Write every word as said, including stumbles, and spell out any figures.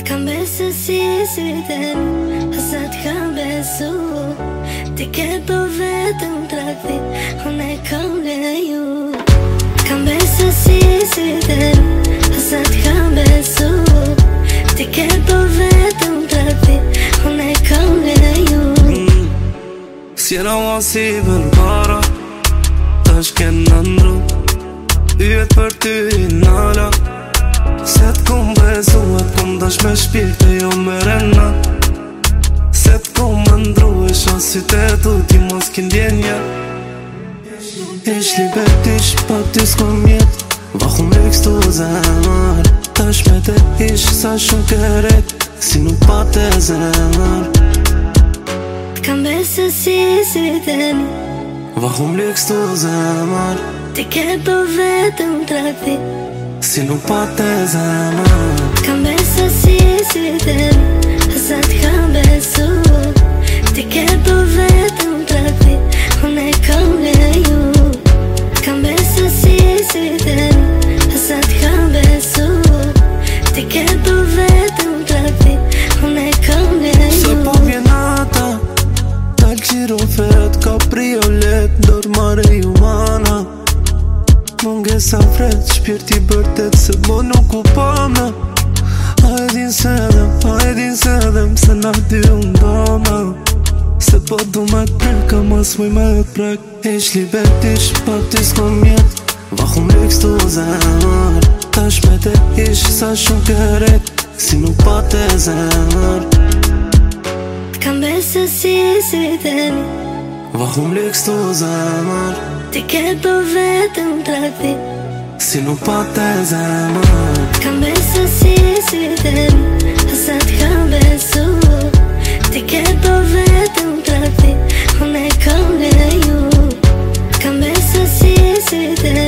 T'kam besu si si ten, asa t'kam besu. Ti ke po vetëm trakti, unë e kam leju. T'kam besu si si ten, asa t'kam besu. Ti ke po vetëm trakti, unë e kam leju. mm. Sjera ma si për para, tash kena ndru. Yjet për ty i nala, se t'kom besu, e t'kom dash me shpirë e jo me rena. Se t'kom më ndru e shansit e tu ti mos kin djenja. Ish libet ish pa ty s'kom jet, vahu me kështu zemër. Tash me te ish sa shumë keret, si nuk pa te zemër. T'kam besu si si ten, vahu me kështu zemër. ti ke po vetëm trakti, si nuk pa te zemër. t'kam besu si si ten, asa t'kam besu. Ti ke po vetëm trakti, unë e kam leju. T'kam besu si si ten, asa t'kam besu. Ti ke po vetëm trakti, unë e kam leju. Se po vjen ata, tal qiro fet, ka priolet, dormare humana. Mungesa fred, shpirti bërtet, se mo nuk u pama. A e din se edhem, a e din se edhem, se na dy undama. Se po du me t'prek, ka mas muj me t'prek. Ish libet ish, pa ty s'kom jet, vahu me kështu zemër. Tash me te ish sa shumë keret, si nuk pa te zemër. T'kam besu si si ten, vahu me kështu zemër. ti ke po vetëm trakti, si nuk pa te zemër. t'kam besu si si ten, asa t'kam besu. Ti ke po vetëm trakti, unë e kam leju. T'kam besu si si ten,